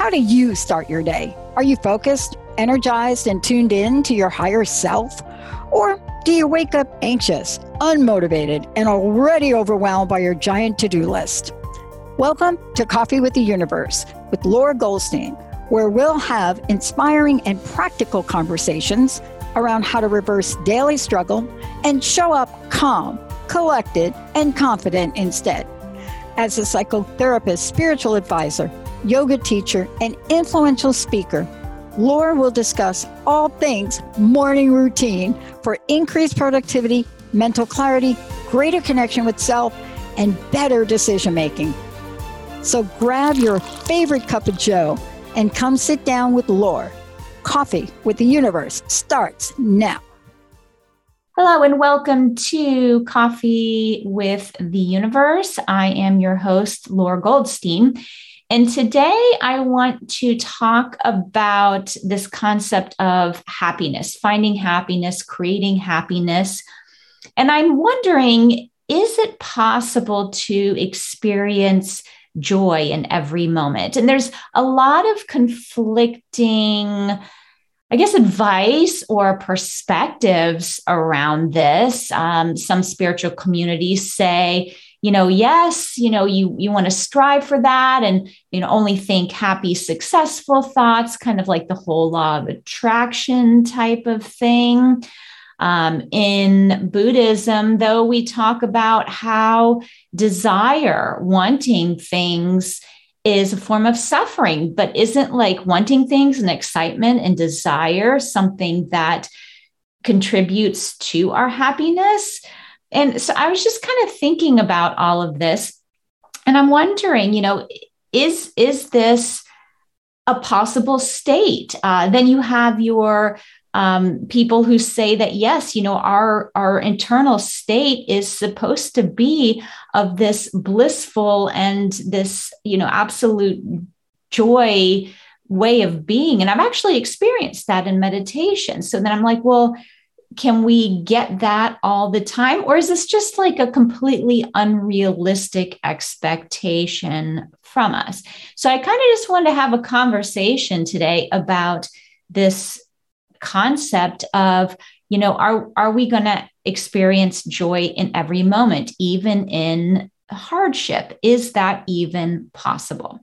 How do you start your day? Are you focused, energized, and tuned in to your higher self? Or do you wake up anxious, unmotivated, and already overwhelmed by your giant to-do list? Welcome to Coffee with the Universe with Laura Goldstein, where we'll have inspiring and practical conversations around how to reverse daily struggle and show up calm, collected, and confident instead. As a psychotherapist, spiritual advisor, yoga teacher, and influential speaker, Laura will discuss all things morning routine for increased productivity, mental clarity, greater connection with self, and better decision making. So grab your favorite cup of joe and come sit down with Laura. Coffee with the Universe starts now. Hello and welcome to Coffee with the Universe. I am your host, Laura Goldstein. And today I want to talk about this concept of happiness, finding happiness, creating happiness. And I'm wondering, is it possible to experience joy in every moment? And there's a lot of conflicting, advice or perspectives around this. Some spiritual communities say, yes, you want to strive for that and, only think happy, successful thoughts, kind of like the whole law of attraction type of thing. In Buddhism, though, we talk about how desire, wanting things, is a form of suffering, but isn't like wanting things and excitement and desire something that contributes to our happiness? And so I was just kind of thinking about all of this, and I'm wondering, is this a possible state? Then you have your people who say that, yes, our internal state is supposed to be of this blissful and this, absolute joy way of being. And I've actually experienced that in meditation. So then I'm like, well, can we get that all the time? Or is this just like a completely unrealistic expectation from us? So I kind of just wanted to have a conversation today about this concept of, are we going to experience joy in every moment, even in hardship? Is that even possible?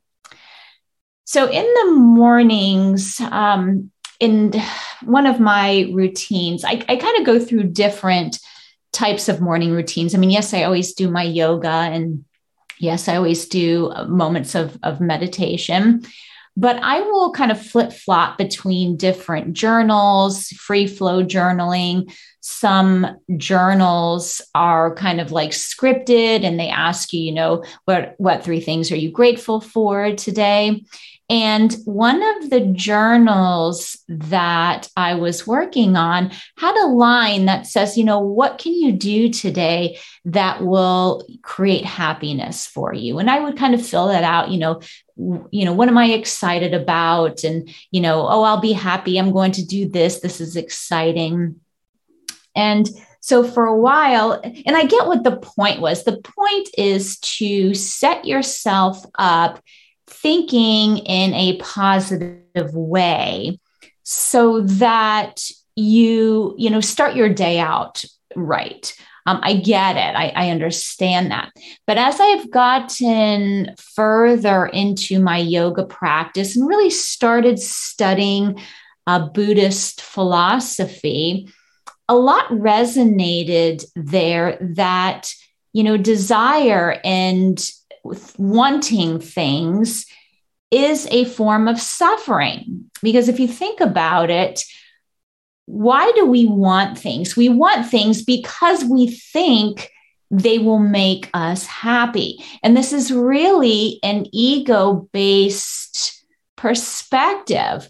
So in the mornings, in one of my routines, I kind of go through different types of morning routines. I mean, yes, I always do my yoga, and yes, I always do moments of meditation, but I will kind of flip-flop between different journals, free flow journaling. Some journals are kind of like scripted, and they ask you, what 3 things are you grateful for today? And one of the journals that I was working on had a line that says, what can you do today that will create happiness for you? And I would kind of fill that out, what am I excited about? And, I'll be happy. I'm going to do this. This is exciting. And so for a while, and I get what the point was. The point is to set yourself up thinking in a positive way so that you start your day out right. I get it. I understand that. But as I've gotten further into my yoga practice and really started studying Buddhist philosophy, a lot resonated there that, desire and wanting things is a form of suffering. Because if you think about it, why do we want things? We want things because we think they will make us happy. And this is really an ego-based perspective.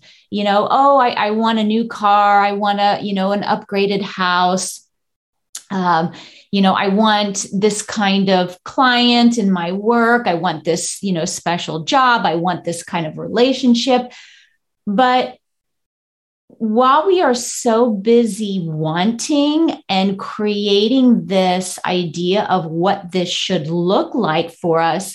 I want a new car. I want an upgraded house. I want this kind of client in my work. I want this, special job. I want this kind of relationship. But while we are so busy wanting and creating this idea of what this should look like for us,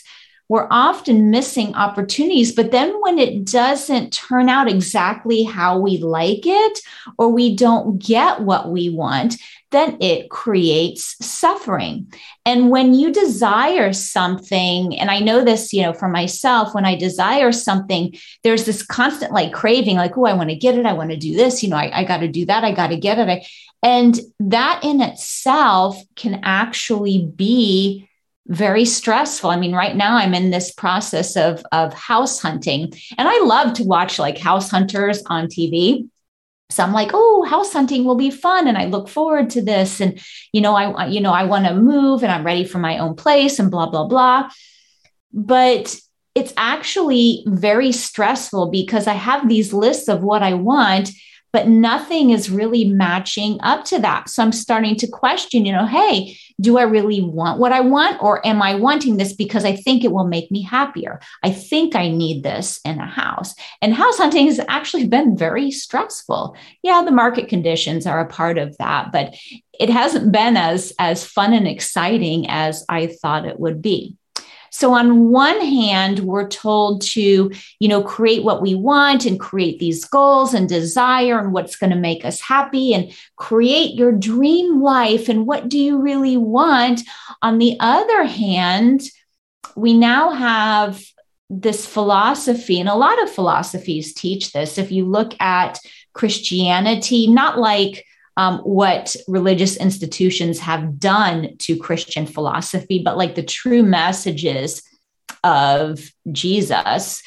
we're often missing opportunities. But then when it doesn't turn out exactly how we like it, or we don't get what we want, then it creates suffering. And when you desire something, and I know this, for myself, when I desire something, there's this constant like craving, like, oh, I want to get it. I want to do this. I got to do that. I got to get it. And that in itself can actually be very stressful. I mean, right now I'm in this process of house hunting, and I love to watch like house hunters on TV. So I'm like, oh, house hunting will be fun. And I look forward to this. And, I want to move and I'm ready for my own place and blah, blah, blah. But it's actually very stressful because I have these lists of what I want, but nothing is really matching up to that. So I'm starting to question, hey, do I really want what I want? Or am I wanting this because I think it will make me happier? I think I need this in a house. And house hunting has actually been very stressful. Yeah, the market conditions are a part of that, but it hasn't been as fun and exciting as I thought it would be. So on one hand, we're told to, create what we want and create these goals and desire and what's going to make us happy and create your dream life. And what do you really want? On the other hand, we now have this philosophy, and a lot of philosophies teach this. If you look at Christianity, not like what religious institutions have done to Christian philosophy, but like the true messages of Jesus.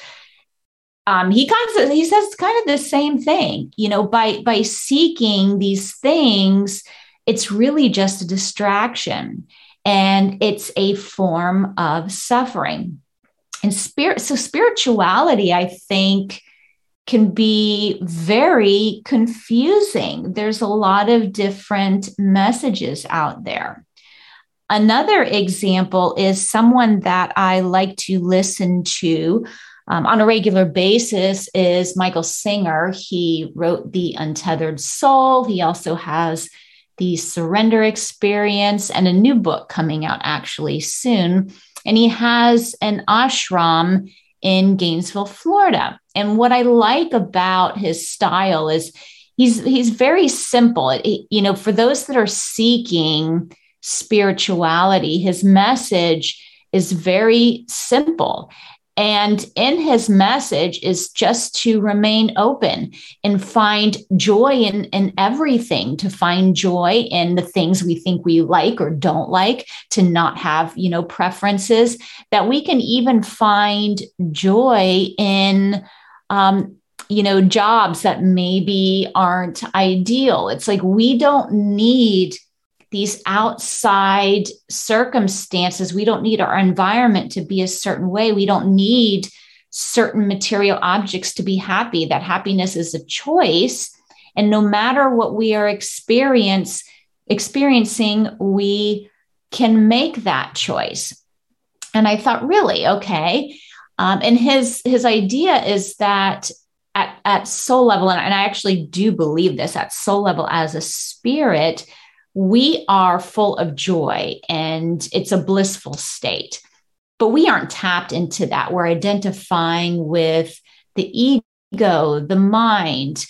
He says kind of the same thing, by seeking these things, it's really just a distraction and it's a form of suffering. And spirituality, I think, can be very confusing. There's a lot of different messages out there. Another example is someone that I like to listen to on a regular basis is Michael Singer. He wrote The Untethered Soul. He also has The Surrender Experience and a new book coming out actually soon. And he has an ashram in Gainesville, Florida. And what I like about his style is he's very simple. For those that are seeking spirituality, his message is very simple. And in his message is just to remain open and find joy in everything, to find joy in the things we think we like or don't like, to not have, preferences, that we can even find joy in, jobs that maybe aren't ideal. It's like we don't need these outside circumstances. We don't need our environment to be a certain way. We don't need certain material objects to be happy. That happiness is a choice. And no matter what we are experiencing, we can make that choice. And I thought, really, okay. And his idea is that at soul level, and I actually do believe this, at soul level as a spirit, we are full of joy and it's a blissful state, but we aren't tapped into that. We're identifying with the ego, the mind.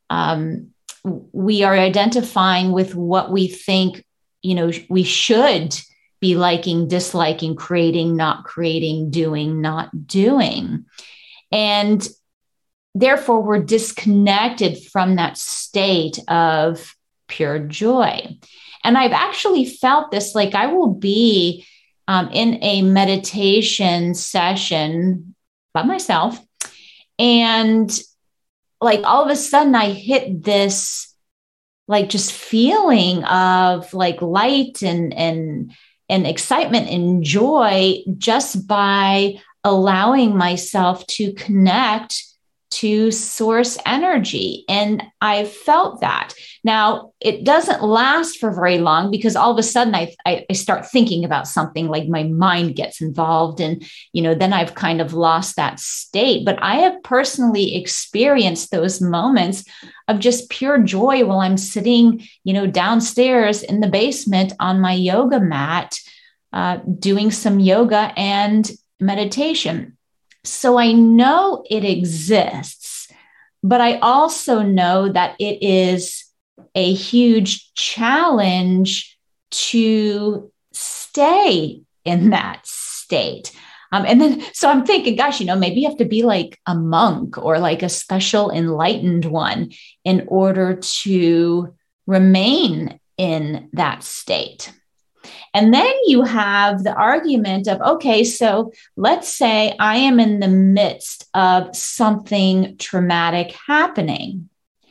We are identifying with what we think, we should be liking, disliking, creating, not creating, doing, not doing. And therefore, we're disconnected from that state of pure joy. And I've actually felt this, like I will be in a meditation session by myself. And like all of a sudden I hit this, like just feeling of like light and excitement and joy just by allowing myself to connect to source energy. And I felt that. Now, it doesn't last for very long because all of a sudden I start thinking about something, like my mind gets involved and, then I've kind of lost that state. But I have personally experienced those moments of just pure joy while I'm sitting, downstairs in the basement on my yoga mat, doing some yoga and meditation. So I know it exists, but I also know that it is a huge challenge to stay in that state. So I'm thinking, gosh, maybe you have to be like a monk or like a special enlightened one in order to remain in that state. And then you have the argument of, okay, so let's say I am in the midst of something traumatic happening.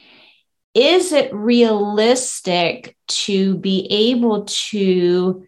Is it realistic to be able to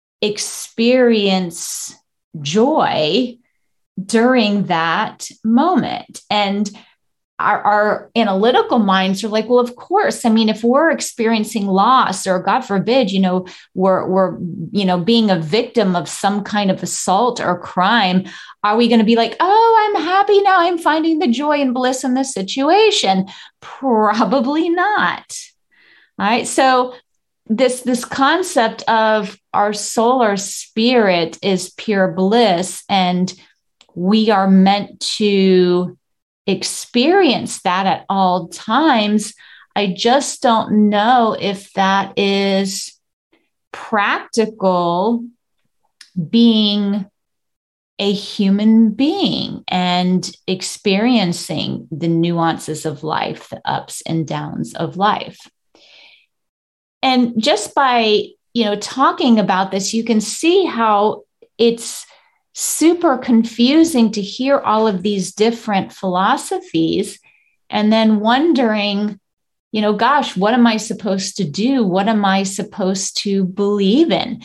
experience joy during that moment? And our analytical minds are like, well, of course. I mean, if we're experiencing loss or God forbid, we're being a victim of some kind of assault or crime, are we going to be like, oh, I'm happy now, I'm finding the joy and bliss in this situation? Probably not. All right. So this concept of our soul or spirit is pure bliss, and we are meant to experience that at all times. I just don't know if that is practical being a human being and experiencing the nuances of life, the ups and downs of life. And just by, talking about this, you can see how it's super confusing to hear all of these different philosophies and then wondering, gosh, what am I supposed to do? What am I supposed to believe in?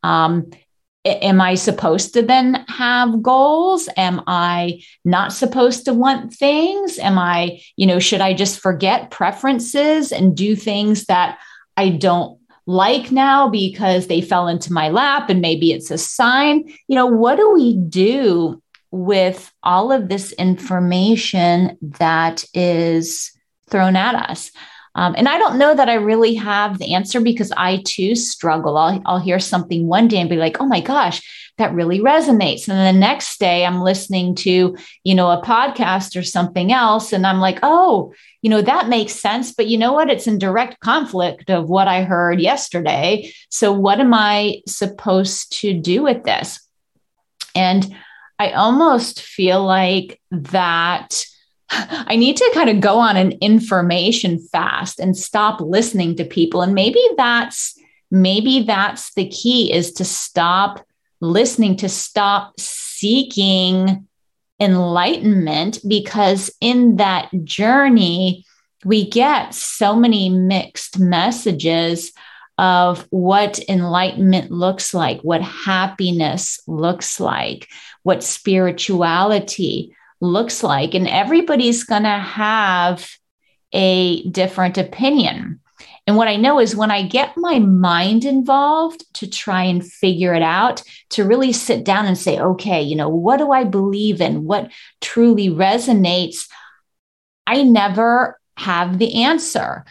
Am I supposed to then have goals? Am I not supposed to want things? Am I, should I just forget preferences and do things that I don't like now because they fell into my lap and maybe it's a sign? What do we do with all of this information that is thrown at us? And I don't know that I really have the answer, because I too struggle. I'll hear something one day and be like, oh my gosh, that really resonates. And then the next day I'm listening to, a podcast or something else. And I'm like, oh, that makes sense. But you know what? It's in direct conflict of what I heard yesterday. So what am I supposed to do with this? And I almost feel like that I need to kind of go on an information fast and stop listening to people. And maybe that's the key, is to stop listening, to stop seeking enlightenment, because in that journey, we get so many mixed messages of what enlightenment looks like, what happiness looks like, what spirituality looks like. And everybody's going to have a different opinion. And what I know is when I get my mind involved to try and figure it out, to really sit down and say, okay, what do I believe in? What truly resonates? I never have the answer.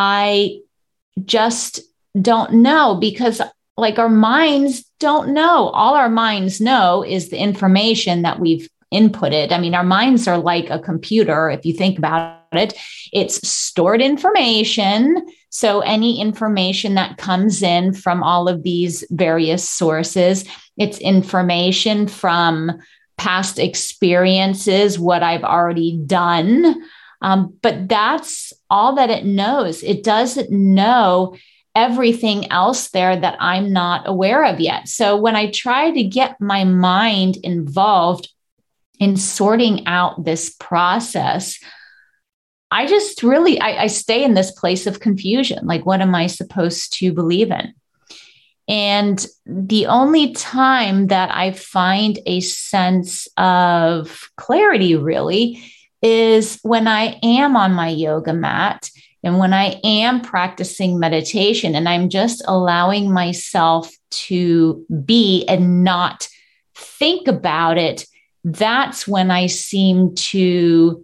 I just don't know, because our minds don't know. All our minds know is the information that we've inputted. I mean, our minds are like a computer. If you think about it, it's stored information. So any information that comes in from all of these various sources, it's information from past experiences, what I've already done. But that's all that it knows. It doesn't know everything else there that I'm not aware of yet. So when I try to get my mind involved in sorting out this process, I just really, I stay in this place of confusion. Like, what am I supposed to believe in? And the only time that I find a sense of clarity really is when I am on my yoga mat and when I am practicing meditation and I'm just allowing myself to be and not think about it. That's when I seem to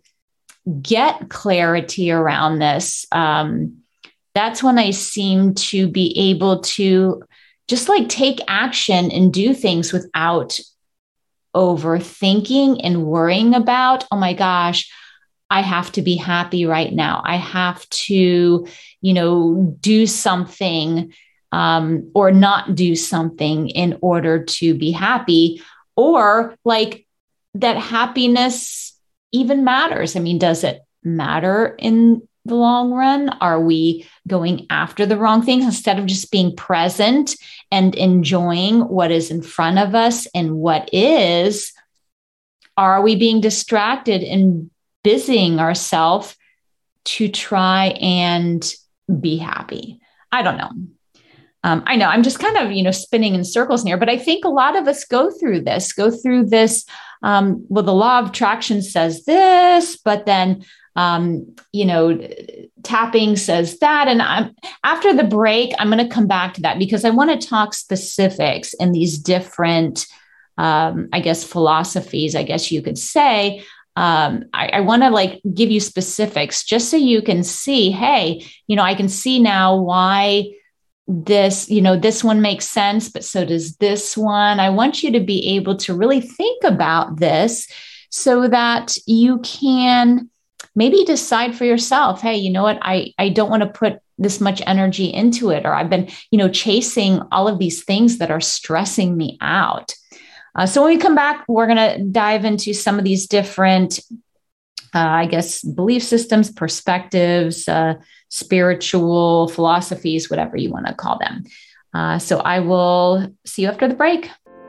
get clarity around this. That's when I seem to be able to just take action and do things without overthinking and worrying about, oh my gosh, I have to be happy right now. I have to, do something or not do something in order to be happy, or like that happiness even matters. I mean, does it matter in the long run? Are we going after the wrong things instead of just being present and enjoying what is in front of us and what is? Are we being distracted and busying ourselves to try and be happy? I don't know. I know I'm just kind of, spinning in circles here, but I think a lot of us go through this. Well, the law of attraction says this, but then, tapping says that. And after the break, I'm going to come back to that because I want to talk specifics in these different, philosophies, I guess you could say. I want to give you specifics just so you can see, hey, I can see now why this one makes sense, but so does this one. I want you to be able to really think about this so that you can maybe decide for yourself, hey, you know what? I don't want to put this much energy into it, or I've been, chasing all of these things that are stressing me out. So when we come back, we're going to dive into some of these different, belief systems, perspectives, spiritual philosophies, whatever you want to call them. So I will see you after the break.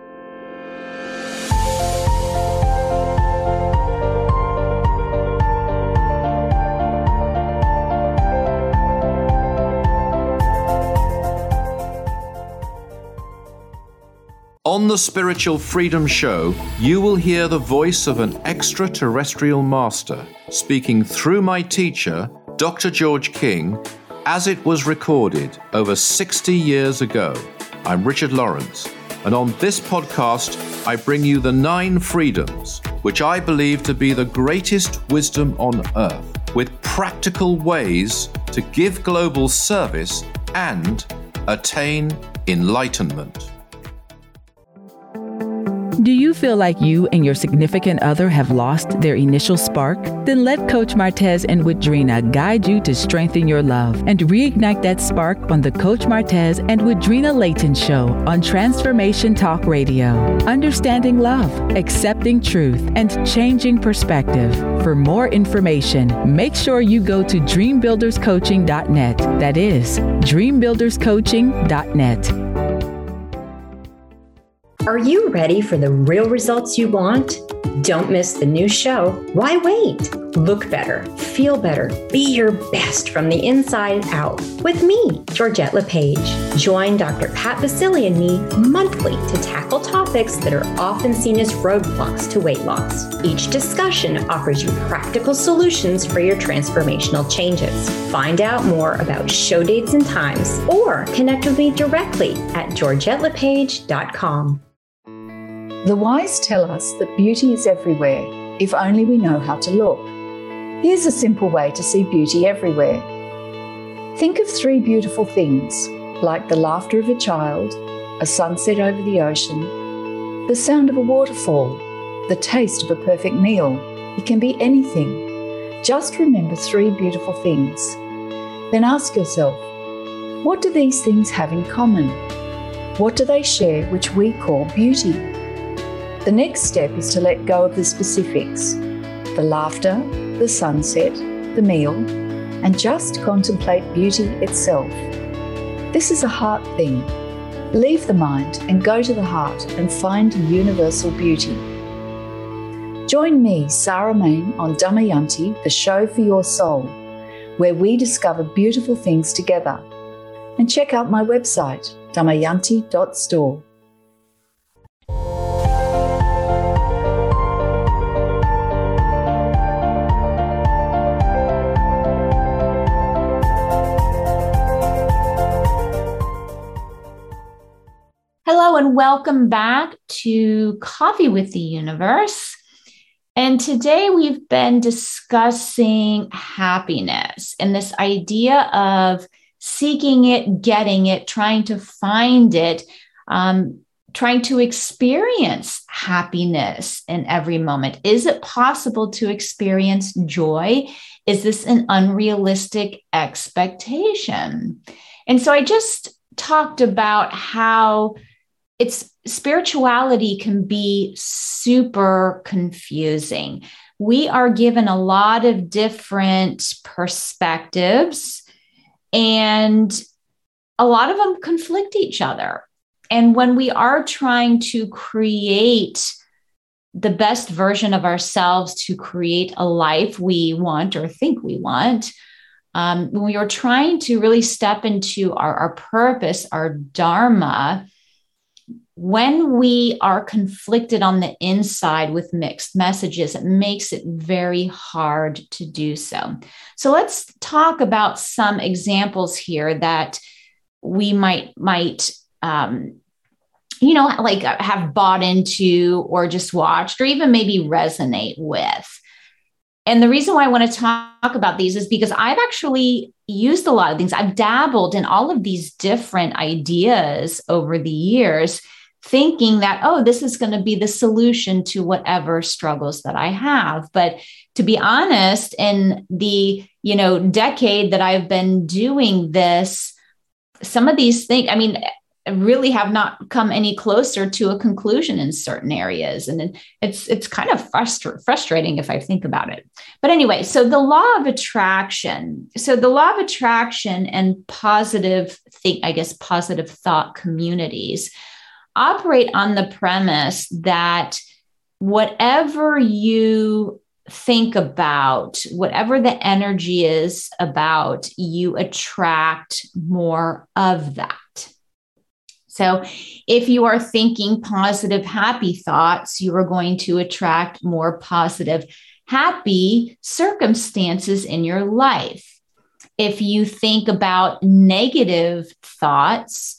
On the Spiritual Freedom Show, you will hear the voice of an extraterrestrial master speaking through my teacher, Dr. George King, as it was recorded over 60 years ago. I'm Richard Lawrence, and on this podcast, I bring you the 9 freedoms, which I believe to be the greatest wisdom on earth, with practical ways to give global service and attain enlightenment. Do you feel like you and your significant other have lost their initial spark? Then let Coach Martez and Widrina guide you to strengthen your love and reignite that spark on the Coach Martez and Widrina Layton Show on Transformation Talk Radio. Understanding love, accepting truth, and changing perspective. For more information, make sure you go to dreambuilderscoaching.net. That is dreambuilderscoaching.net. Are you ready for the real results you want? Don't miss the new show, Why Wait? Look better, feel better, be your best from the inside out with me, Georgette LePage. Join Dr. Pat Basili and me monthly to tackle topics that are often seen as roadblocks to weight loss. Each discussion offers you practical solutions for your transformational changes. Find out more about show dates and times or connect with me directly at georgettelepage.com. The wise tell us that beauty is everywhere, if only we know how to look. Here's a simple way to see beauty everywhere. Think of 3 beautiful things, like the laughter of a child, a sunset over the ocean, the sound of a waterfall, the taste of a perfect meal. It can be anything. Just remember 3 beautiful things. Then ask yourself, what do these things have in common? What do they share which we call beauty? The next step is to let go of the specifics, the laughter, the sunset, the meal, and just contemplate beauty itself. This is a heart thing. Leave the mind and go to the heart and find universal beauty. Join me, Sarah Main, on Damayanti, the show for your soul, where we discover beautiful things together. And check out my website, damayanti.store. Hello and welcome back to Coffee with the Universe. And today we've been discussing happiness and this idea of seeking it, getting it, trying to find it, trying to experience happiness in every moment? Is it possible to experience joy? Is this an unrealistic expectation? And so I just talked about how spirituality can be super confusing. We are given a lot of different perspectives, and a lot of them conflict each other. And when we are trying to create the best version of ourselves, to create a life we want or think we want, when we are trying to really step into our purpose, our dharma, when we are conflicted on the inside with mixed messages, it makes it very hard to do so. So let's talk about some examples here that we might have bought into or just watched or even maybe resonate with. And the reason why I want to talk about these is because I've actually used a lot of things. I've dabbled in all of these different ideas over the years, thinking that, oh, this is going to be the solution to whatever struggles that I have. But to be honest, in the, decade that I've been doing this, some of these things, really have not come any closer to a conclusion in certain areas. And it's kind of frustrating if I think about it. But anyway, so the law of attraction. So the law of attraction and positive thought communities operate on the premise that whatever you think about, whatever the energy is about, you attract more of that. So if you are thinking positive, happy thoughts, you are going to attract more positive, happy circumstances in your life. If you think about negative thoughts,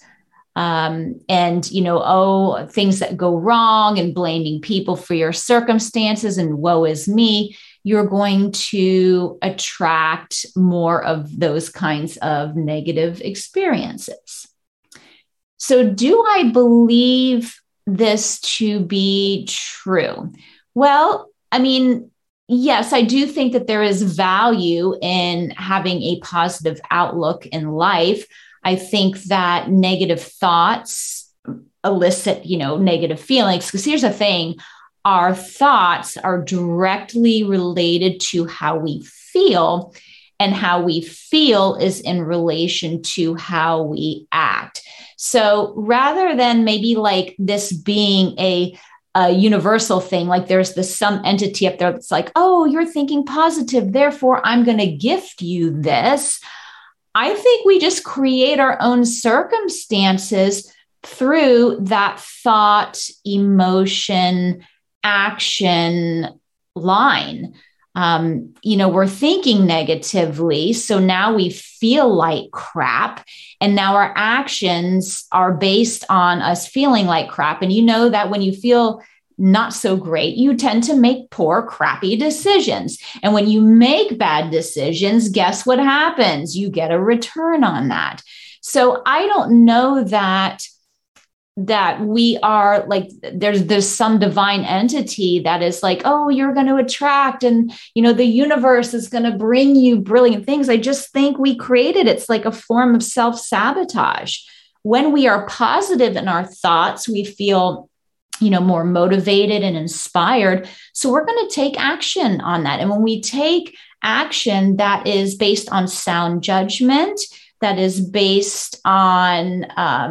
things that go wrong and blaming people for your circumstances and woe is me, you're going to attract more of those kinds of negative experiences. So do I believe this to be true? Well, yes, I do think that there is value in having a positive outlook in life. I think that negative thoughts elicit, negative feelings. Because here's the thing, our thoughts are directly related to how we feel, and how we feel is in relation to how we act. So rather than maybe like this being a universal thing, like there's some entity up there that's like, oh, you're thinking positive, therefore I'm going to gift you this. I think we just create our own circumstances through that thought, emotion, action line. We're thinking negatively, so now we feel like crap, and now our actions are based on us feeling like crap. And you know that when you feel not so great, you tend to make poor, crappy decisions. And when you make bad decisions, guess what happens? You get a return on that. So I don't know that we are like, there's some divine entity that is like, oh, you're going to attract, and, the universe is going to bring you brilliant things. I just think we created, it's like a form of self-sabotage. When we are positive in our thoughts, we feel, more motivated and inspired. So we're going to take action on that. And when we take action that is based on sound judgment, that is based on,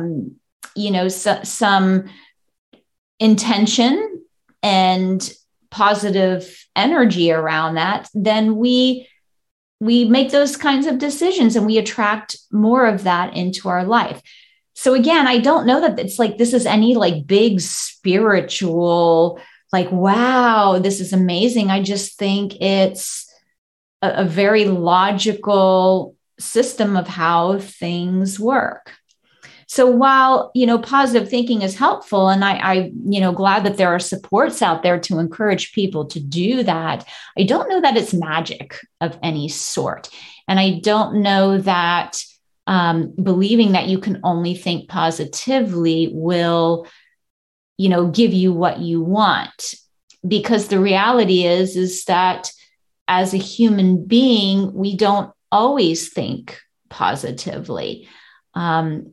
some intention and positive energy around that, then we make those kinds of decisions and we attract more of that into our life. So again, I don't know that it's like, this is any like big spiritual, like, wow, this is amazing. I just think it's a very logical system of how things work. So while, positive thinking is helpful, and I glad that there are supports out there to encourage people to do that, I don't know that it's magic of any sort. And I don't know that believing that you can only think positively will give you what you want. Because the reality is that as a human being, we don't always think positively. And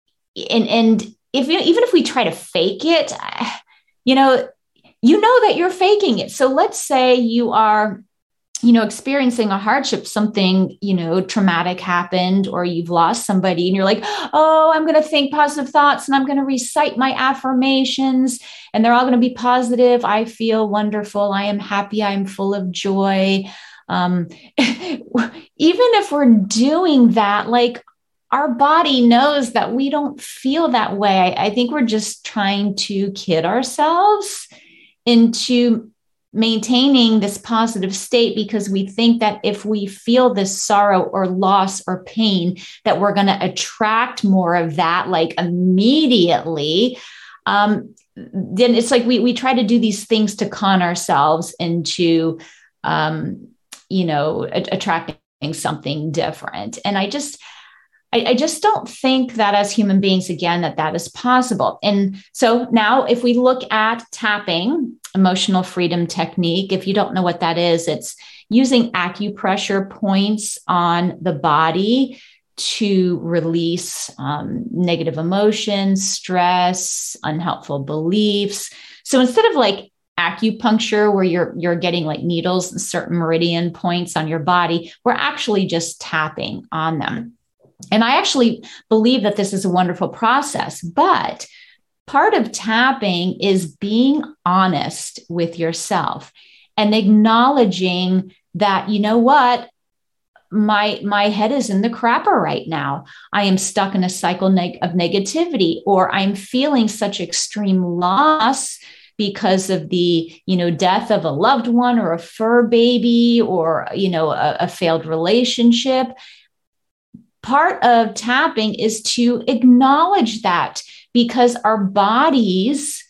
even if we try to fake it, you know that you're faking it. So let's say you are, experiencing a hardship, something, traumatic happened, or you've lost somebody, and you're like, oh, I'm going to think positive thoughts and I'm going to recite my affirmations and they're all going to be positive. I feel wonderful. I am happy. I'm full of joy. Even if we're doing that, like, our body knows that we don't feel that way. I think we're just trying to kid ourselves into maintaining this positive state, because we think that if we feel this sorrow or loss or pain, that we're going to attract more of that, like, immediately. Then it's like we try to do these things to con ourselves into, attracting something different. And I just don't think that as human beings, again, that is possible. And so now if we look at tapping, emotional freedom technique, if you don't know what that is, it's using acupressure points on the body to release negative emotions, stress, unhelpful beliefs. So instead of like acupuncture, where you're getting like needles in certain meridian points on your body, we're actually just tapping on them. And I actually believe that this is a wonderful process, but part of tapping is being honest with yourself and acknowledging that, you know what, my head is in the crapper right now. I am stuck in a cycle of negativity, or I'm feeling such extreme loss because of the, death of a loved one or a fur baby, or, a failed relationship. Part of tapping is to acknowledge that, because our bodies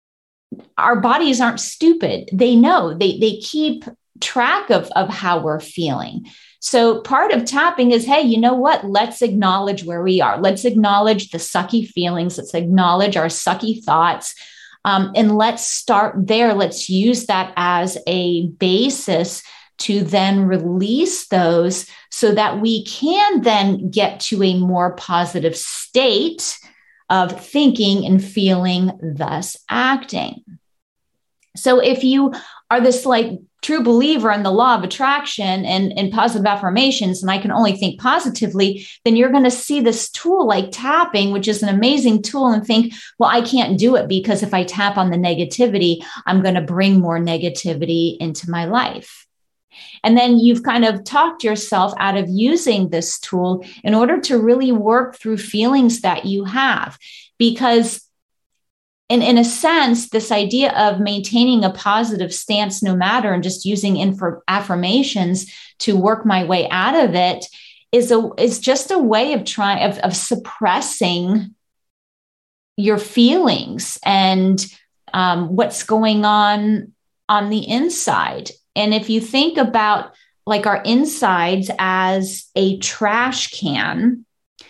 aren't stupid. They know, they keep track of how we're feeling. So part of tapping is, hey, you know what? Let's acknowledge where we are. Let's acknowledge the sucky feelings. Let's acknowledge our sucky thoughts. And let's start there. Let's use that as a basis to then release those, so that we can then get to a more positive state of thinking and feeling, thus acting. So if you are this like true believer in the law of attraction and positive affirmations, and I can only think positively, then you're going to see this tool like tapping, which is an amazing tool, and think, well, I can't do it because if I tap on the negativity, I'm going to bring more negativity into my life. And then you've kind of talked yourself out of using this tool in order to really work through feelings that you have. Because in a sense, this idea of maintaining a positive stance no matter, and just using affirmations to work my way out of it, is just a way of trying of suppressing your feelings and what's going on the inside. And if you think about like our insides as a trash can,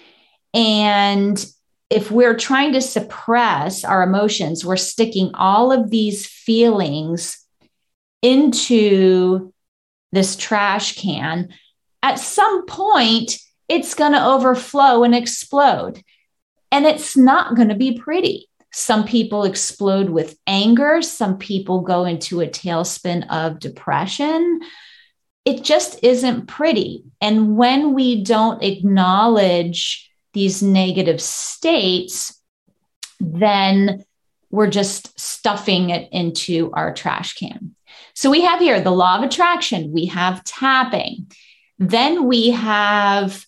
and if we're trying to suppress our emotions, we're sticking all of these feelings into this trash can. At some point, it's going to overflow and explode. And it's not going to be pretty. Some people explode with anger. Some people go into a tailspin of depression. It just isn't pretty. And when we don't acknowledge these negative states, then we're just stuffing it into our trash can. So we have here the law of attraction. We have tapping. Then we have,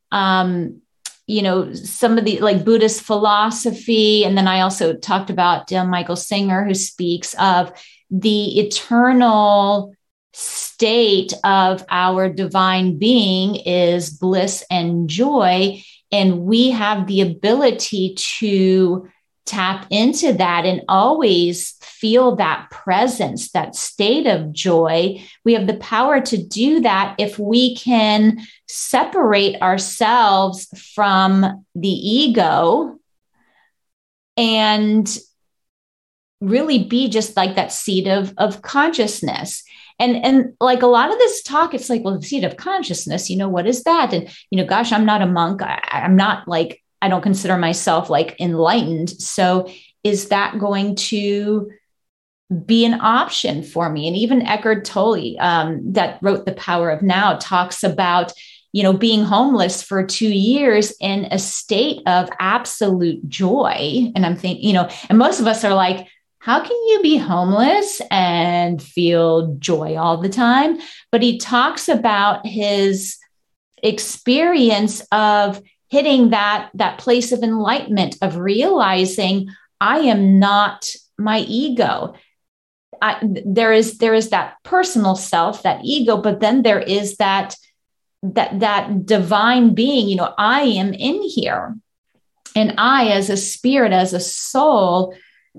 some of the like Buddhist philosophy. And then I also talked about Michael Singer, who speaks of the eternal state of our divine being is bliss and joy. And we have the ability to tap into that and always feel that presence, that state of joy. We have the power to do that if we can separate ourselves from the ego and really be just like that seat of consciousness. And like a lot of this talk, it's like, well, the seat of consciousness, what is that? And, gosh, I'm not a monk. I'm not like, I don't consider myself like enlightened. So is that going to be an option for me? And even Eckhart Tolle, that wrote The Power of Now, talks about, being homeless for 2 years in a state of absolute joy. And I'm thinking, and most of us are like, how can you be homeless and feel joy all the time? But he talks about his experience of hitting that place of enlightenment, of realizing I am not my ego. There is that personal self, that ego, but then there is that divine being. I am in here, and I, as a spirit, as a soul,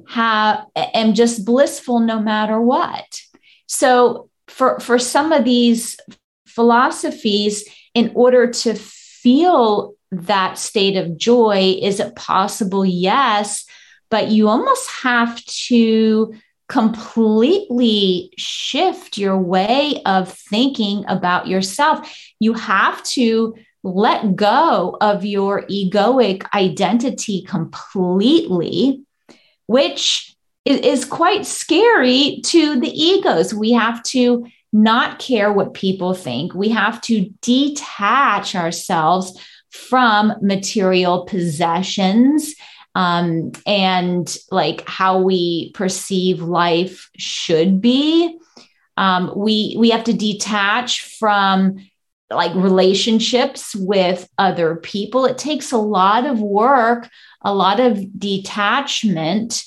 am just blissful no matter what. So for some of these philosophies, in order to feel that state of joy, is it possible? Yes, but you almost have to completely shift your way of thinking about yourself. You have to let go of your egoic identity completely, which is quite scary to the egos. We have to not care what people think. We have to detach ourselves from material possessions, and like how we perceive life should be. We have to detach from like relationships with other people. It takes a lot of work, a lot of detachment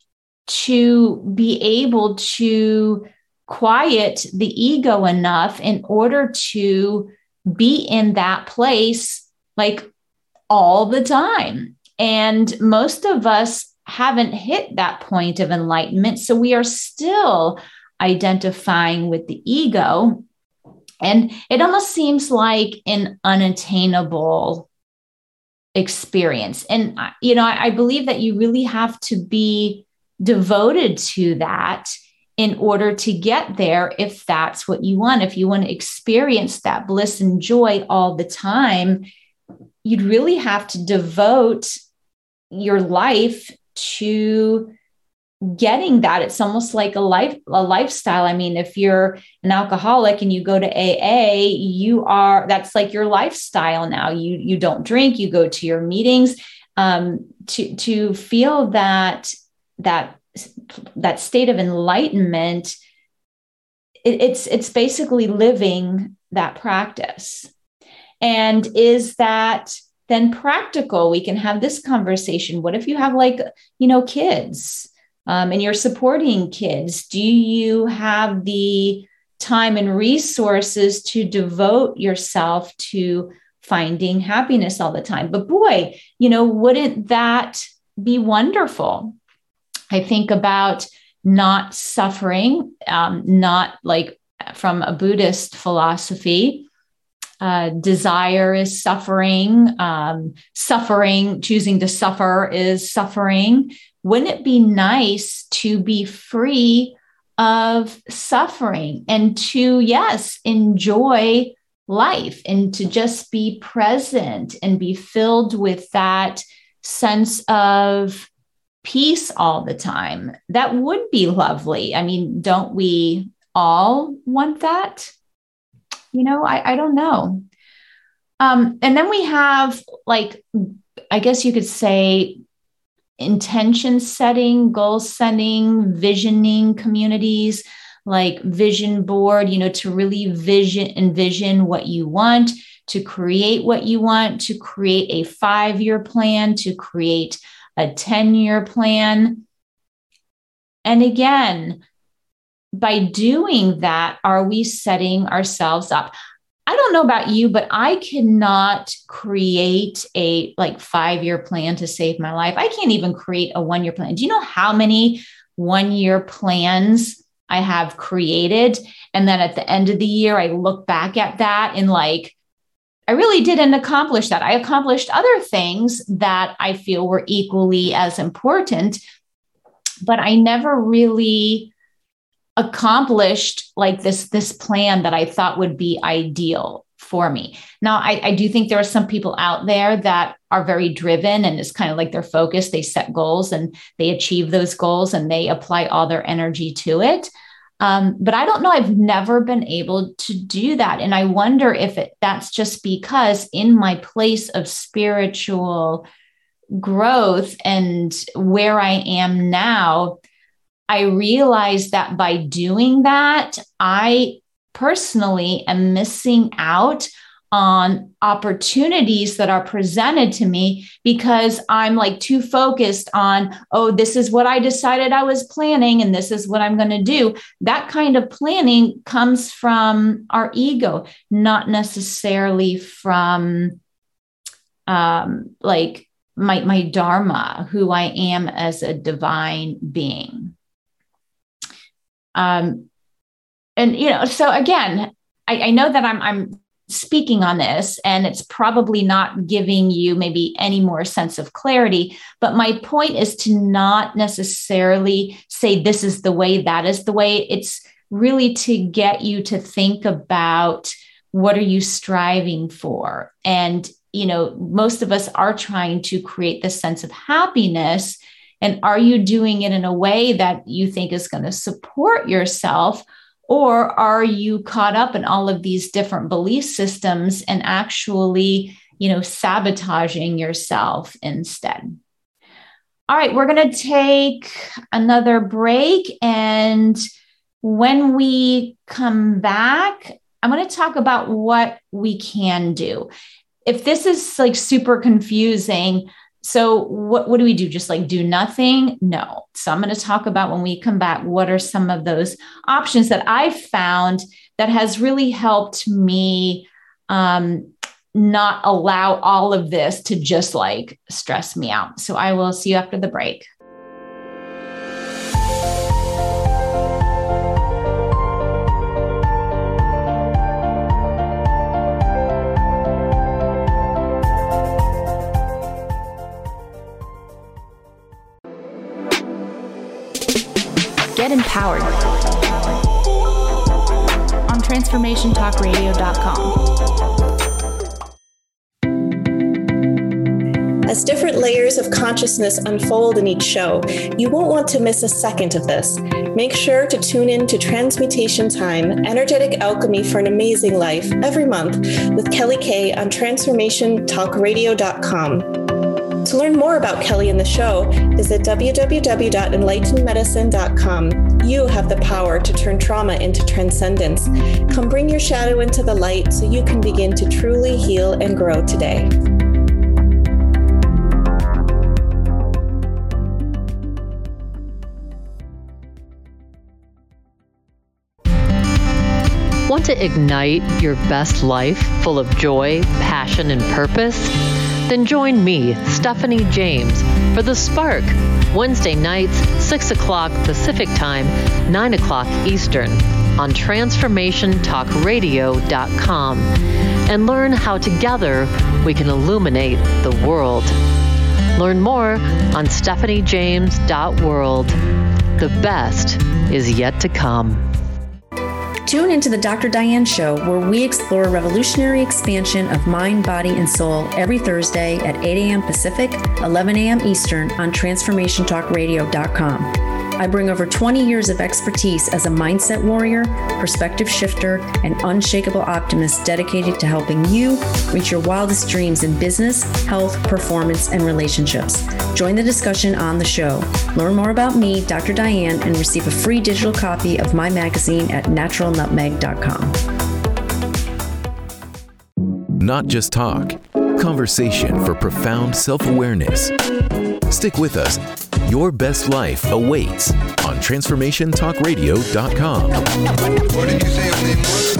to be able to quiet the ego enough in order to be in that place like all the time. And most of us haven't hit that point of enlightenment. So we are still identifying with the ego. And it almost seems like an unattainable experience. And, I believe that you really have to be devoted to that in order to get there, if that's what you want. If you want to experience that bliss and joy all the time, you'd really have to devote your life to getting that. It's almost like a lifestyle. I mean, if you're an alcoholic and you go to AA, that's like your lifestyle now. You don't drink, you go to your meetings, to feel that state of enlightenment. It's basically living that practice. And is that then practical? We can have this conversation. What if you have kids, and you're supporting kids? Do you have the time and resources to devote yourself to finding happiness all the time? But boy, wouldn't that be wonderful? I think about not suffering, not like from a Buddhist philosophy. Desire is suffering. Suffering, choosing to suffer is suffering. Wouldn't it be nice to be free of suffering and to, yes, enjoy life and to just be present and be filled with that sense of peace all the time? That would be lovely. I mean, don't we all want that? I don't know. And then we have, I guess you could say, intention setting, goal setting, visioning communities, like vision board, to really envision what you want, to create what you want, to create a 5-year plan, to create a 10-year plan. And again, by doing that, are we setting ourselves up? I don't know about you, but I cannot create a 5-year plan to save my life. I can't even create a 1-year plan. Do you know how many 1-year plans I have created? And then at the end of the year, I look back at that and I really didn't accomplish that. I accomplished other things that I feel were equally as important. but I never really accomplished like this plan that I thought would be ideal for me. Now, I do think there are some people out there that are very driven, and it's kind of like their focus. They set goals and they achieve those goals and they apply all their energy to it. But I don't know. I've never been able to do that. And I wonder if that's just because in my place of spiritual growth and where I am now, I realized that by doing that, I personally am missing out on opportunities that are presented to me because I'm like too focused on, oh, this is what I decided I was planning and this is what I'm going to do. That kind of planning comes from our ego, not necessarily from like my dharma, who I am as a divine being. And, so again, I know that I'm speaking on this and it's probably not giving you maybe any more sense of clarity, but my point is to not necessarily say this is the way, that is the way. It's really to get you to think about what are you striving for? And, most of us are trying to create this sense of happiness. And are you doing it in a way that you think is going to support yourself? Or are you caught up in all of these different belief systems and actually, sabotaging yourself instead? All right, we're going to take another break. And when we come back, I'm going to talk about what we can do. If this is like super confusing, so what do we do? Just like do nothing? No. So I'm going to talk about when we come back, what are some of those options that I've found that has really helped me not allow all of this to just like stress me out. So I will see you after the break. Get empowered on transformationtalkradio.com. As different layers of consciousness unfold in each show, you won't want to miss a second of this. Make sure to tune in to Transmutation Time, Energetic Alchemy for an Amazing Life, every month with Kelly Kay on transformationtalkradio.com. To learn more about Kelly and the show, visit www.enlightenedmedicine.com. You have the power to turn trauma into transcendence. Come bring your shadow into the light so you can begin to truly heal and grow today. Want to ignite your best life full of joy, passion, and purpose? Then join me, Stephanie James, for The Spark, Wednesday nights, 6 o'clock Pacific Time, 9 o'clock Eastern, on TransformationTalkRadio.com, and learn how together we can illuminate the world. Learn more on stephaniejames.world. The best is yet to come. Tune into the Dr. Diane Show, where we explore revolutionary expansion of mind, body, and soul every Thursday at 8 a.m. Pacific, 11 a.m. Eastern on TransformationTalkRadio.com. I bring over 20 years of expertise as a mindset warrior, perspective shifter, and unshakable optimist dedicated to helping you reach your wildest dreams in business, health, performance, and relationships. Join the discussion on the show. Learn more about me, Dr. Diane, and receive a free digital copy of my magazine at naturalnutmeg.com. Not just talk, conversation for profound self-awareness. Stick with us. Your best life awaits on TransformationTalkRadio.com. What did you say his name was?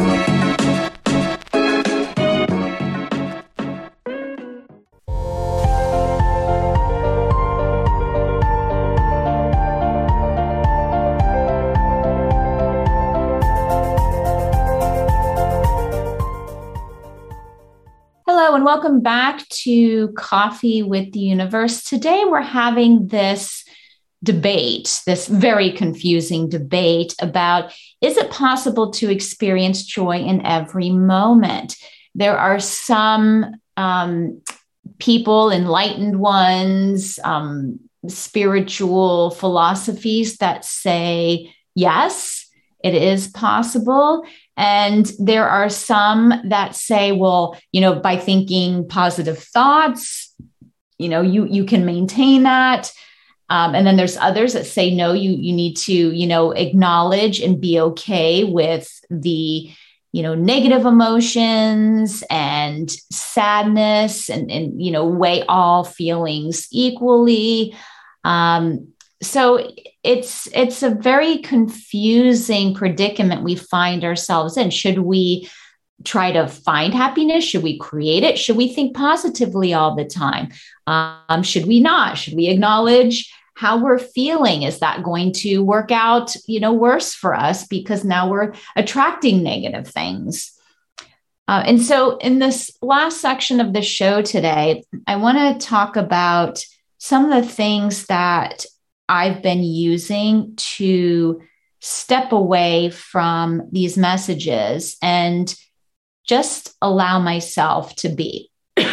Hello, and welcome back to Coffee with the Universe. Today, we're having this debate, this very confusing debate about, is it possible to experience joy in every moment? There are some people, enlightened ones, spiritual philosophies that say, yes, it is possible. And there are some that say, well, by thinking positive thoughts, you can maintain that. And then there's others that say, no, you need to, acknowledge and be okay with the, negative emotions and sadness and weigh all feelings equally. So it's a very confusing predicament we find ourselves in. Should we try to find happiness? Should we create it? Should we think positively all the time? Should we not? Should we acknowledge how we're feeling? Is that going to work out, worse for us because now we're attracting negative things? And so in this last section of the show today, I want to talk about some of the things that I've been using to step away from these messages and just allow myself to be.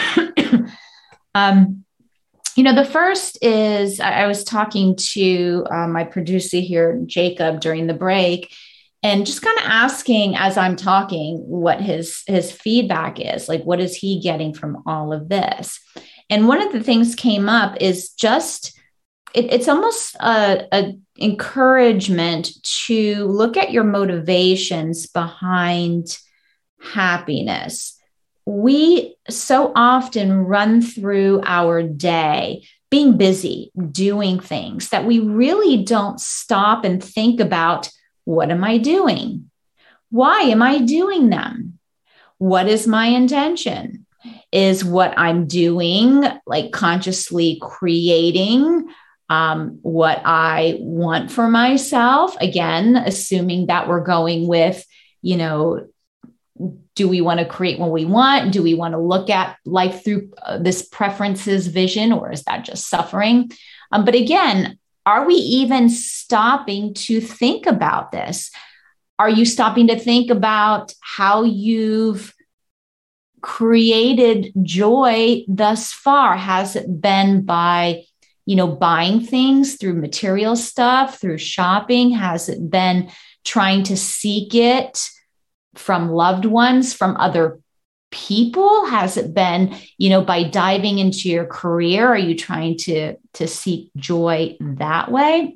The first is I was talking to my producer here, Jacob, during the break, and just kind of asking as I'm talking what his feedback is, like, what is he getting from all of this? And one of the things came up is just, it's almost a encouragement to look at your motivations behind happiness. We so often run through our day being busy, doing things that we really don't stop and think about, what am I doing? Why am I doing them? What is my intention? Is what I'm doing, like consciously creating what I want for myself? Again, assuming that we're going with, do we want to create what we want? Do we want to look at life through this preferences vision, or is that just suffering? But again, are we even stopping to think about this? Are you stopping to think about how you've created joy thus far? Has it been by, buying things through material stuff, through shopping? Has it been trying to seek it from loved ones, from other people? Has it been, by diving into your career? Are you trying to seek joy that way?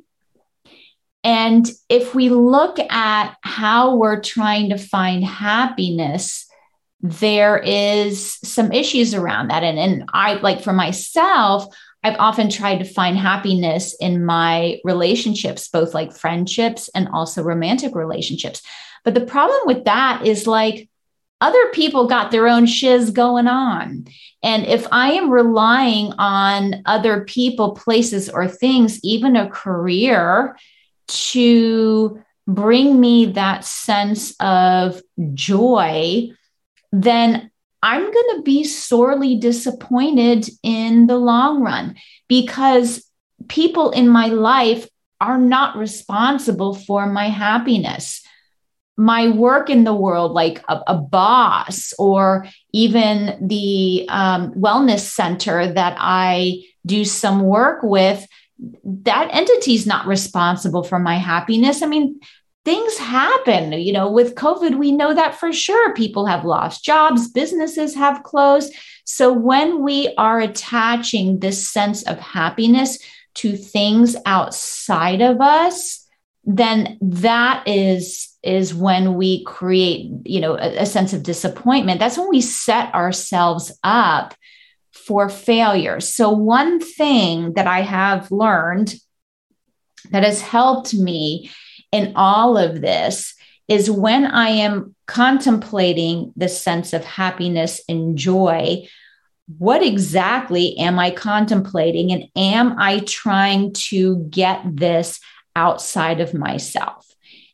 And if we look at how we're trying to find happiness, there is some issues around that. And I, like for myself, I've often tried to find happiness in my relationships, both like friendships and also romantic relationships. But the problem with that is, like, other people got their own shiz going on. And if I am relying on other people, places, or things, even a career, to bring me that sense of joy, then I'm going to be sorely disappointed in the long run, because people in my life are not responsible for my happiness. My work in the world, like a boss, or even the wellness center that I do some work with, that entity is not responsible for my happiness. I mean, things happen, with COVID, we know that for sure. People have lost jobs, businesses have closed. So when we are attaching this sense of happiness to things outside of us, then that is when we create, a sense of disappointment. That's when we set ourselves up for failure. So one thing that I have learned that has helped me in all of this is when I am contemplating the sense of happiness and joy, what exactly am I contemplating? And am I trying to get this outside of myself?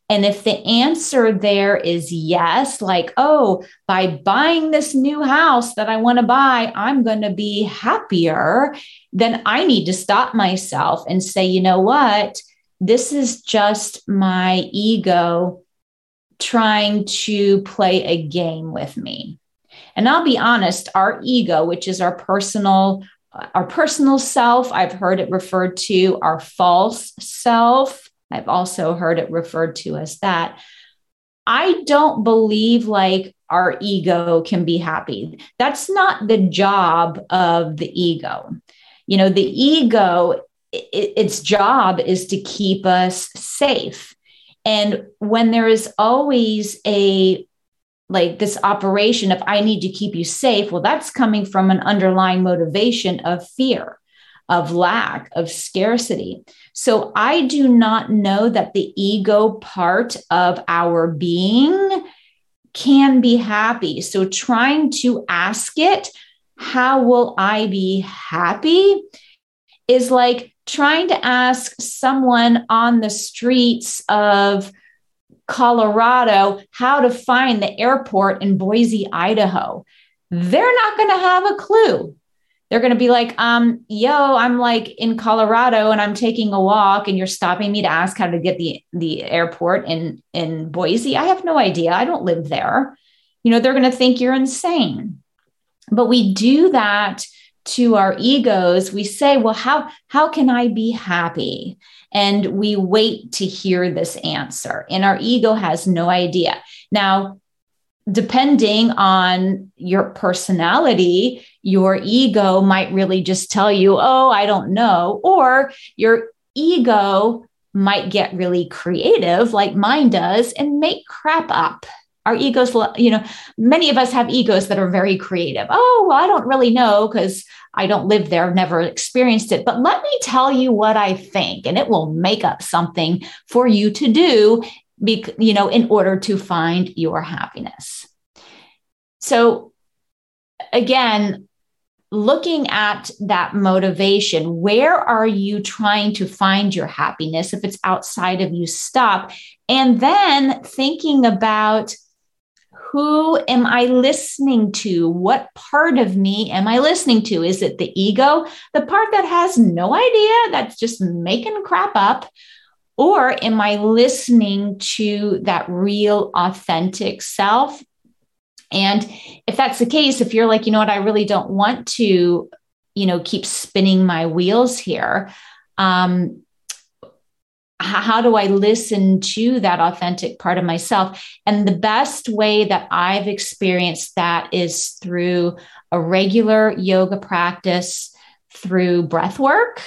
And if the answer there is yes, like, oh, by buying this new house that I want to buy, I'm going to be happier, then I need to stop myself and say, you know what? This is just my ego trying to play a game with me. And I'll be honest, our ego, which is our personal self, I've heard it referred to, our false self, I've also heard it referred to as that. I don't believe like our ego can be happy. That's not the job of the ego. You know, the ego, its job is to keep us safe. And when there is always this operation of, I need to keep you safe, well, that's coming from an underlying motivation of fear, of lack, of scarcity. So I do not know that the ego part of our being can be happy. So trying to ask it, how will I be happy, is like trying to ask someone on the streets of Colorado how to find the airport in Boise, Idaho. They're not going to have a clue. They're going to be like, I'm like in Colorado and I'm taking a walk and you're stopping me to ask how to get the airport in Boise. I have no idea. I don't live there. You know, they're going to think you're insane. But we do that to our egos. We say, well, how can I be happy? And we wait to hear this answer. And our ego has no idea. Now, depending on your personality, your ego might really just tell you, oh, I don't know. Or your ego might get really creative like mine does and make crap up. Our egos, many of us have egos that are very creative. Oh, well, I don't really know because I don't live there, I've never experienced it. But let me tell you what I think, and it will make up something for you to do, in order to find your happiness. So again, looking at that motivation, where are you trying to find your happiness? If it's outside of you, stop. And then thinking about, who am I listening to? What part of me am I listening to? Is it the ego, the part that has no idea, that's just making crap up? Or am I listening to that real, authentic self? And if that's the case, if you're like, you know what, I really don't want to, keep spinning my wheels here. How do I listen to that authentic part of myself? And the best way that I've experienced that is through a regular yoga practice, through breath work,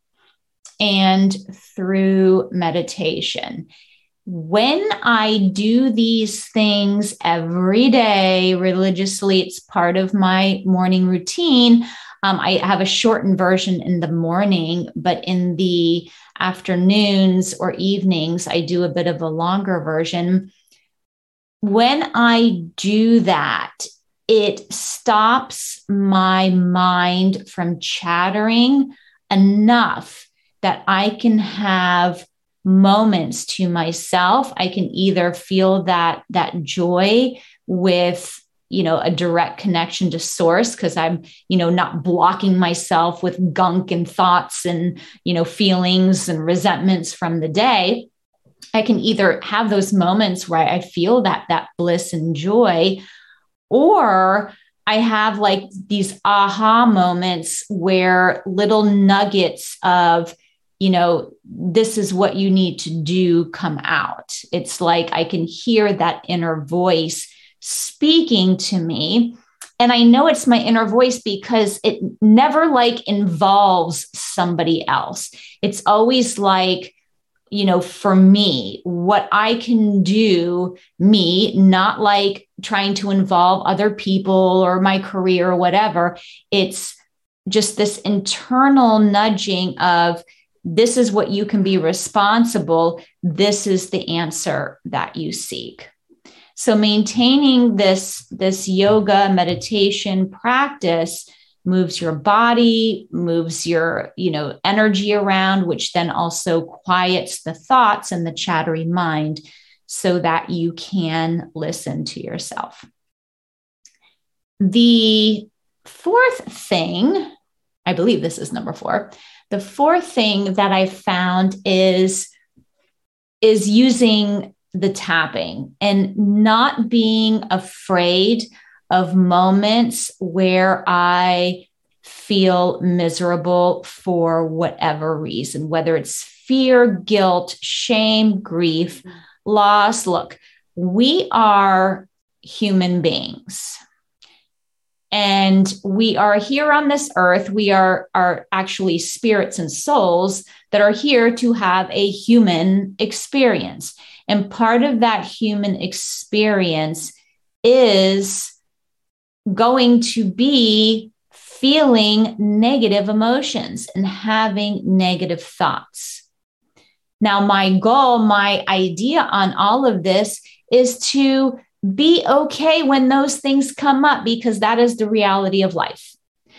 and through meditation. When I do these things every day religiously, it's part of my morning routine. I have a shortened version in the morning, but in the afternoons or evenings, I do a bit of a longer version. When I do that, it stops my mind from chattering enough that I can have moments to myself. I can either feel that joy with a direct connection to source, because I'm, not blocking myself with gunk and thoughts and, feelings and resentments from the day. I can either have those moments where I feel that bliss and joy, or I have like these aha moments where little nuggets of, this is what you need to do come out. It's like I can hear that inner voice speaking to me. And I know it's my inner voice because it never involves somebody else. It's always for me, what I can do, me, not like trying to involve other people or my career or whatever. It's just this internal nudging of, this is what you can be responsible. This is the answer that you seek. So maintaining this yoga meditation practice moves your body, moves your, energy around, which then also quiets the thoughts and the chattery mind. so that you can listen to yourself. The fourth thing, I believe this is number 4. The fourth thing that I found is using the tapping and not being afraid of moments where I feel miserable for whatever reason, whether it's fear, guilt, shame, grief, loss. Look, we are human beings. And we are here on this earth. We are actually spirits and souls that are here to have a human experience. And part of that human experience is going to be feeling negative emotions and having negative thoughts. Now, my goal, my idea on all of this is to be okay when those things come up, because that is the reality of life.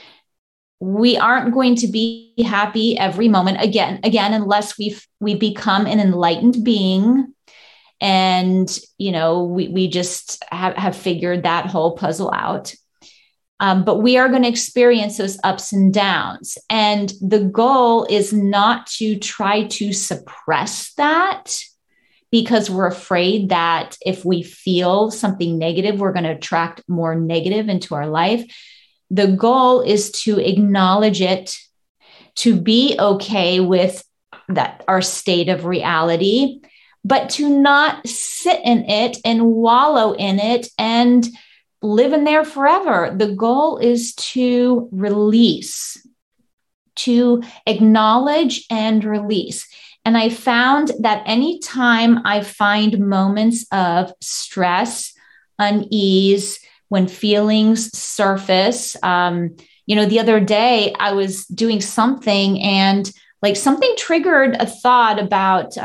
We aren't going to be happy every moment again, unless we become an enlightened being. And, we just have figured that whole puzzle out. But we are going to experience those ups and downs. And the goal is not to try to suppress that, because we're afraid that if we feel something negative, we're going to attract more negative into our life. The goal is to acknowledge it, to be okay with that, our state of reality, but to not sit in it and wallow in it and live in there forever. The goal is to release, to acknowledge and release. And I found that anytime I find moments of stress, unease, when feelings surface, the other day I was doing something and something triggered a thought about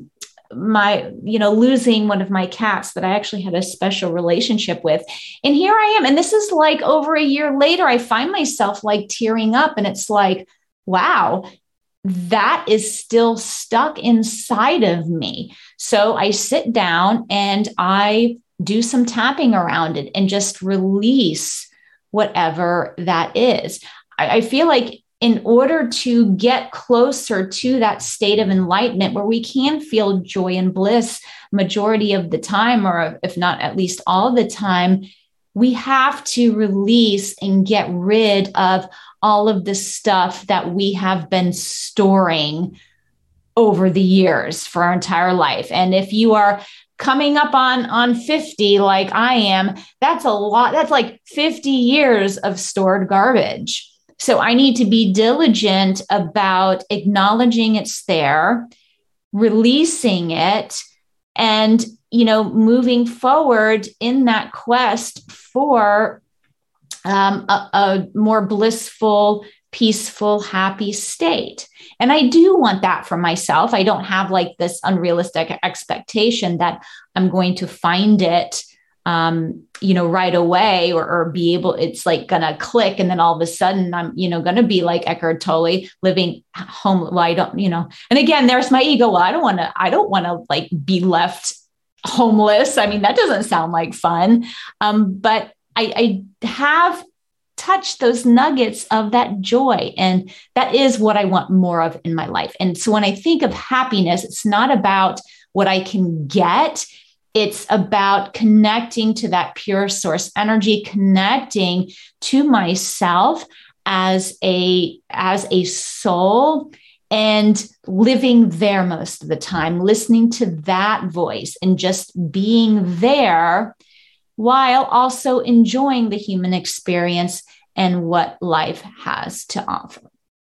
losing one of my cats that I actually had a special relationship with. And here I am. And this is over a year later, I find myself tearing up, and it's wow, that is still stuck inside of me. So I sit down and I do some tapping around it and just release whatever that is. I feel like in order to get closer to that state of enlightenment where we can feel joy and bliss majority of the time, or if not at least all the time, we have to release and get rid of all of the stuff that we have been storing over the years for our entire life. And if you are coming up on 50 like I am, that's a lot. That's 50 years of stored garbage. So I need to be diligent about acknowledging it's there, releasing it, and moving forward in that quest for a more blissful, peaceful, happy state. And I do want that for myself. I don't have this unrealistic expectation that I'm going to find it, right away or be able, it's gonna click. And then all of a sudden I'm, gonna be like Eckhart Tolle living home. Well, I don't, and again, there's my ego. Well, I don't want to be left homeless. I mean, that doesn't sound like fun. But I have touched those nuggets of that joy. And that is what I want more of in my life. And so when I think of happiness, it's not about what I can get. It's about connecting to that pure source energy, connecting to myself as a soul, and living there most of the time, listening to that voice and just being there, while also enjoying the human experience and what life has to offer.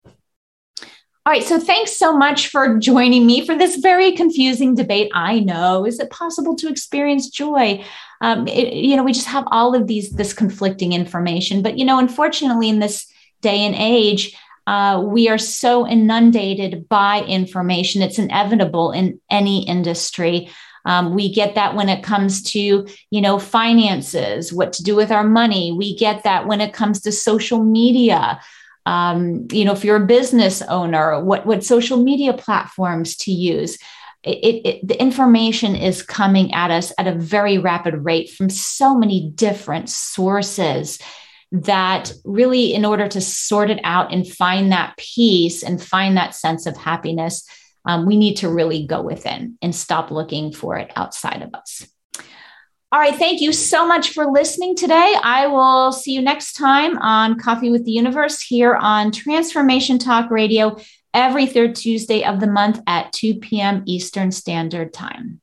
All right, so thanks so much for joining me for this very confusing debate. I know, is it possible to experience joy? We just have all of this conflicting information. But, unfortunately, in this day and age, we are so inundated by information. It's inevitable in any industry. We get that when it comes to, finances, what to do with our money. We get that when it comes to social media. If you're a business owner, what social media platforms to use. the information is coming at us at a very rapid rate from so many different sources that really, in order to sort it out and find that peace and find that sense of happiness, we need to really go within and stop looking for it outside of us. All right. Thank you so much for listening today. I will see you next time on Coffee with the Universe here on Transformation Talk Radio every third Tuesday of the month at 2 p.m. Eastern Standard Time.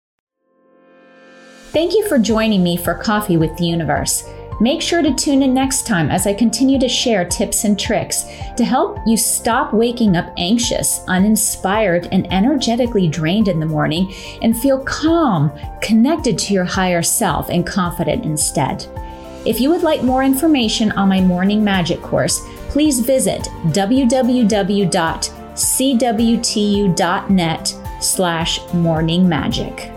Thank you for joining me for Coffee with the Universe. Make sure to tune in next time as I continue to share tips and tricks to help you stop waking up anxious, uninspired, and energetically drained in the morning and feel calm, connected to your higher self, and confident instead. If you would like more information on my Morning Magic course, please visit www.cwtu.net/morningmagic.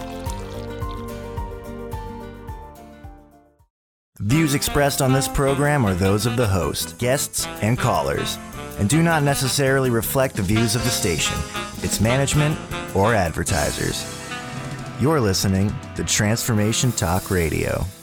Views expressed on this program are those of the host, guests, and callers, and do not necessarily reflect the views of the station, its management, or advertisers. You're listening to Transformation Talk Radio.